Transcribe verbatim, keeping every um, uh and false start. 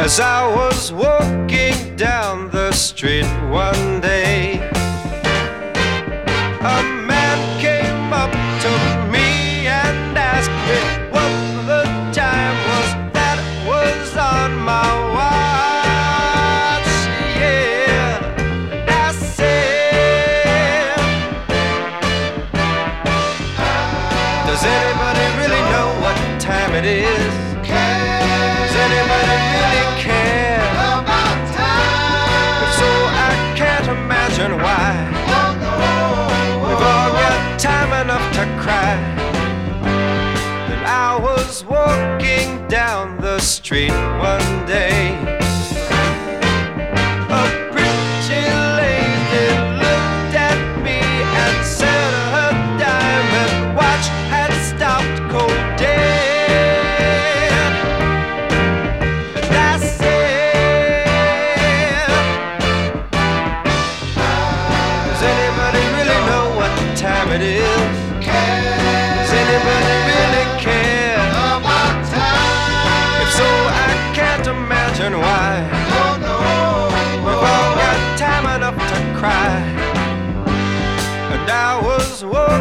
As I was walking down the street one day, a man came up to me and asked me what the time was that was on my watch. Yeah, and I said, does anybody really know what time it is? Does anybody really care about time? If so, I can't imagine why. We've all got time enough to cry. Then I was walking down the street one day. A pretty lady looked at me and said her diamond watch had stopped cold dead. Time it is. Does anybody really care about time? If so, I can't imagine why. We've all got time enough to cry. And I was worried